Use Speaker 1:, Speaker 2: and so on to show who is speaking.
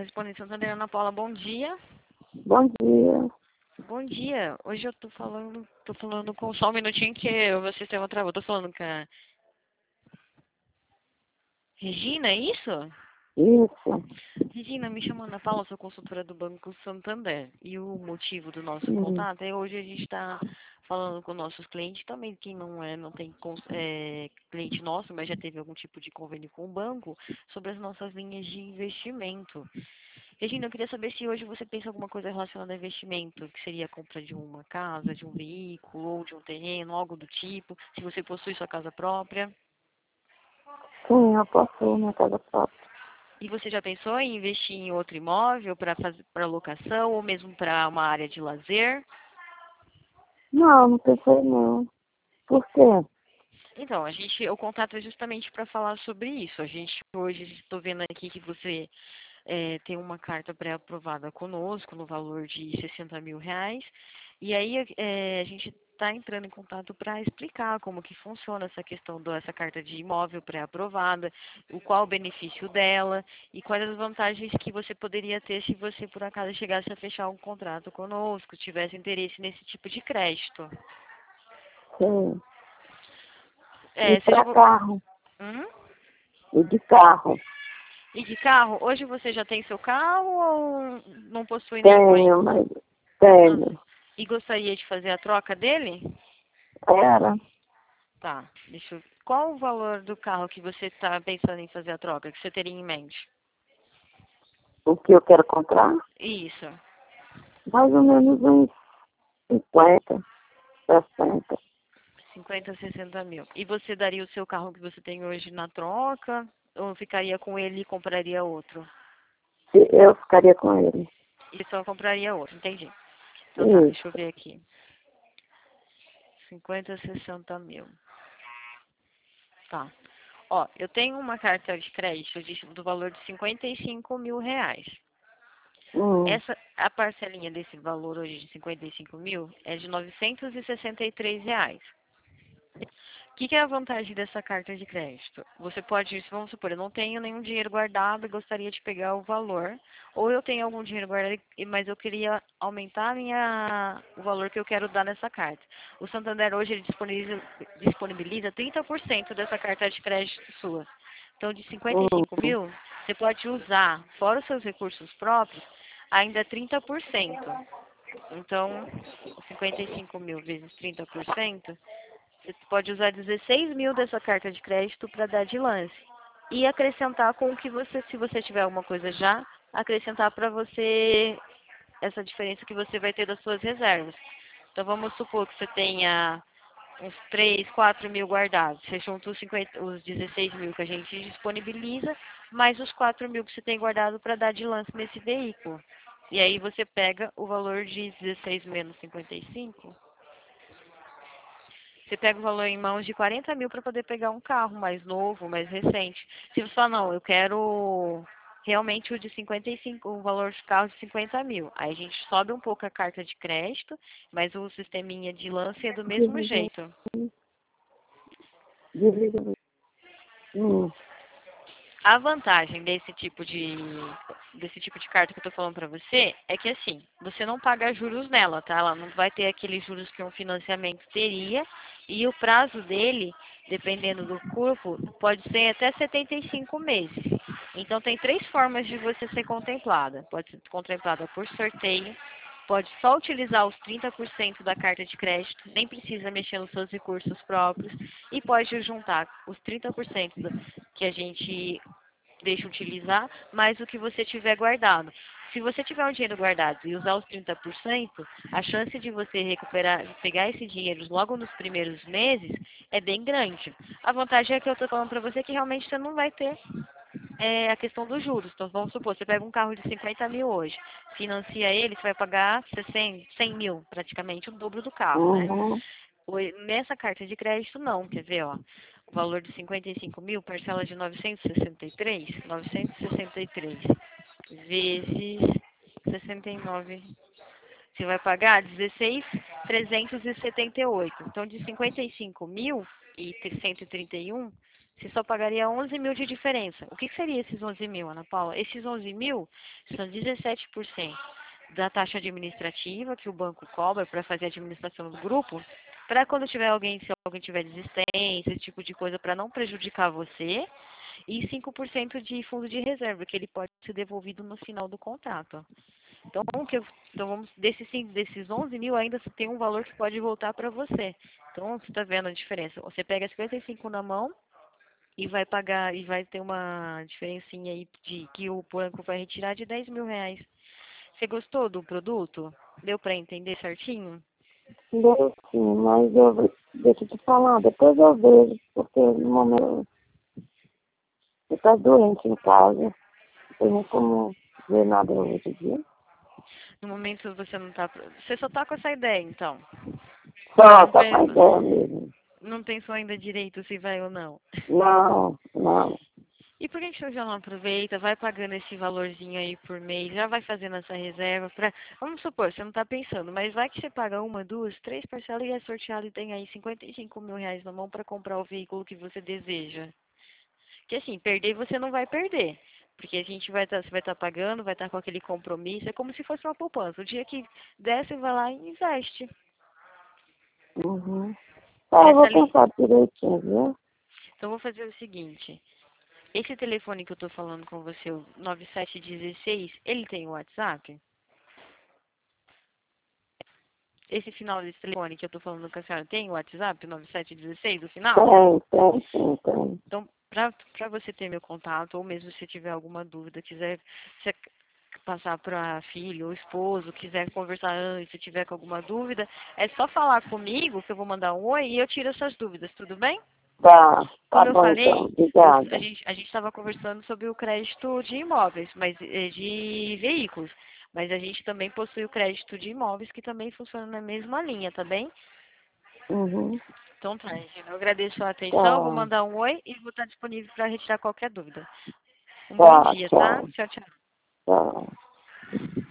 Speaker 1: Correspondente Santander, Ana Paula, bom dia.
Speaker 2: Bom dia.
Speaker 1: Bom dia. Hoje eu tô falando com só um minutinho que o sistema travou. Tô falando com a Regina, é isso?
Speaker 2: Isso.
Speaker 1: Regina, me chamo Ana Paula, sou consultora do Banco Santander. E o motivo do nosso
Speaker 2: Hum.
Speaker 1: contato é hoje a gente está falando com nossos clientes, também quem não tem cliente nosso, mas já teve algum tipo de convênio com o banco, sobre as nossas linhas de investimento. Regina, eu queria saber se hoje você pensa em alguma coisa relacionada a investimento, que seria a compra de uma casa, de um veículo ou de um terreno, algo do tipo, se você possui sua casa própria.
Speaker 2: Sim, eu possuo minha casa própria.
Speaker 1: E você já pensou em investir em outro imóvel para locação ou mesmo para uma área de lazer?
Speaker 2: Não pensei não. Por quê?
Speaker 1: Então, o contato é justamente para falar sobre isso. A gente hoje, estou vendo aqui que você tem uma carta pré-aprovada conosco no valor de R$ 60.000. E aí a gente está entrando em contato para explicar como que funciona essa questão dessa carta de imóvel pré-aprovada, qual o benefício dela e quais as vantagens que você poderia ter se você por acaso chegasse a fechar um contrato conosco, tivesse interesse nesse tipo de crédito.
Speaker 2: Sim. E
Speaker 1: Você já...
Speaker 2: para carro?
Speaker 1: Hum?
Speaker 2: E de carro?
Speaker 1: E de carro? Hoje você já tem seu carro ou não possui nenhum
Speaker 2: Tenho,
Speaker 1: ainda?
Speaker 2: mas
Speaker 1: Ah,
Speaker 2: tenho.
Speaker 1: e gostaria de fazer a troca dele?
Speaker 2: Era
Speaker 1: Tá, deixa eu... Qual o valor do carro que você está pensando em fazer a troca, que você teria em mente?
Speaker 2: o que eu quero comprar?
Speaker 1: Isso,
Speaker 2: Mais ou menos uns 50, 60.
Speaker 1: 50, 60 mil. E você daria o seu carro que você tem hoje na troca? Ou ficaria com ele e compraria outro?
Speaker 2: Eu ficaria com ele.
Speaker 1: E só compraria outro, entendi. Então tá, deixa eu
Speaker 2: Isso.
Speaker 1: ver aqui. 50, 60 mil. Tá. Ó, eu tenho uma carta de crédito do valor de R$ 55.000.
Speaker 2: Hum.
Speaker 1: A parcelinha desse valor hoje de 55 mil é de R$ 963. O que é a vantagem dessa carta de crédito? Você pode, vamos supor, eu não tenho nenhum dinheiro guardado e gostaria de pegar o valor, ou eu tenho algum dinheiro guardado, mas eu queria aumentar o valor que eu quero dar nessa carta. O Santander hoje ele disponibiliza 30% dessa carta de crédito sua. Então, de 55
Speaker 2: Hum.
Speaker 1: mil, você pode usar, fora os seus recursos próprios, ainda 30%. Então, 55 mil vezes 30%, você pode usar 16 mil dessa carta de crédito para dar de lance. E acrescentar com o que você, se você tiver alguma coisa já, acrescentar para você essa diferença que você vai ter das suas reservas. Então, vamos supor que você tenha uns 3, 4 mil guardados. Você junta os 16 mil que a gente disponibiliza, mais os 4 mil que você tem guardado para dar de lance nesse veículo. E aí você pega o valor de 16 menos 55. Você pega o valor em mãos de 40 mil para poder pegar um carro mais novo, mais recente. Se você falar, não, eu quero realmente o de 55, o valor de carro de 50 mil. Aí a gente sobe um pouco a carta de crédito, mas o sisteminha de lance é do mesmo
Speaker 2: Divide.
Speaker 1: jeito.
Speaker 2: Divide. Hum.
Speaker 1: A vantagem desse tipo de carta que eu tô falando pra você é que assim, você não paga juros nela, tá? Ela não vai ter aqueles juros que um financiamento teria e o prazo dele, dependendo do corpo, pode ser até 75 meses. Então tem três formas de você ser contemplada. Pode ser contemplada por sorteio, pode só utilizar os 30% da carta de crédito, nem precisa mexer nos seus recursos próprios e pode juntar os 30% que a gente deixa utilizar, mais o que você tiver guardado. Se você tiver um dinheiro guardado e usar os 30%, a chance de você recuperar, pegar esse dinheiro logo nos primeiros meses é bem grande. A vantagem é que eu estou falando para você que realmente você não vai ter a questão dos juros. Então, vamos supor, você pega um carro de 50 mil hoje, financia ele, você vai pagar 100 mil, praticamente o dobro do carro, né?
Speaker 2: Uhum.
Speaker 1: Nessa carta de crédito, não. Quer ver, ó? O valor de 55 mil, parcela de 963 vezes 69. Você vai pagar 16.378. Então, de 55 mil e 131, você só pagaria 11 mil de diferença. O que seria esses 11 mil, Ana Paula? Esses 11 mil são 17% da taxa administrativa que o banco cobra para fazer a administração do grupo, para quando tiver alguém, se alguém tiver desistência, esse tipo de coisa, para não prejudicar você, e 5% de fundo de reserva, que ele pode ser devolvido no final do contrato. Então, vamos, desses 11 mil ainda tem um valor que pode voltar para você. Então, você está vendo a diferença. Você pega 55 na mão e vai pagar, e vai ter uma diferencinha aí de que o banco vai retirar de 10 mil reais. Você gostou do produto? Deu para entender certinho?
Speaker 2: Deu sim, mas deixa eu te falar, depois eu vejo, porque no momento você tá doente em casa, não tem nem como ver nada no outro dia.
Speaker 1: No momento você não tá. Você só tá com essa ideia, então.
Speaker 2: Só,
Speaker 1: Não
Speaker 2: só com a
Speaker 1: pensa,
Speaker 2: ideia mesmo.
Speaker 1: não pensou ainda direito se vai ou não.
Speaker 2: Não, não.
Speaker 1: E por que que você já não aproveita, vai pagando esse valorzinho aí por mês, já vai fazendo essa reserva para, vamos supor, você não está pensando, mas vai que você paga uma, duas, três parcelas e é sorteado e tem aí 55 mil reais na mão para comprar o veículo que você deseja. Que assim, perder você não vai perder, porque a gente você vai estar pagando, vai estar com aquele compromisso, é como se fosse uma poupança. O dia que der, você vai lá e investe.
Speaker 2: Uhum. Tá, eu
Speaker 1: Essa
Speaker 2: vou
Speaker 1: ali.
Speaker 2: pensar direitinho, viu?
Speaker 1: Então, vou fazer o seguinte. Esse telefone que eu estou falando com você, o 9716, ele tem o WhatsApp? Esse final desse telefone que eu estou falando com a senhora tem o WhatsApp, 9716, o final?
Speaker 2: Tem sim, tem.
Speaker 1: Então, para você ter meu contato, ou mesmo se tiver alguma dúvida, quiser passar para filho ou esposo, quiser conversar antes, se tiver com alguma dúvida, é só falar comigo que eu vou mandar um oi e eu tiro essas dúvidas, tudo bem?
Speaker 2: Tá
Speaker 1: Como eu
Speaker 2: bom então,
Speaker 1: falei,
Speaker 2: obrigada.
Speaker 1: a gente estava conversando sobre o crédito de imóveis, mas de veículos. Mas a gente também possui o crédito de imóveis que também funciona na mesma linha, tá bem?
Speaker 2: Uhum.
Speaker 1: Então tá, Regina. Eu agradeço a atenção, vou
Speaker 2: Tá,
Speaker 1: mandar um oi e vou estar disponível para retirar qualquer dúvida. Um bom
Speaker 2: tá,
Speaker 1: dia, tá?
Speaker 2: tchau,
Speaker 1: Tchau, tchau.
Speaker 2: tchau.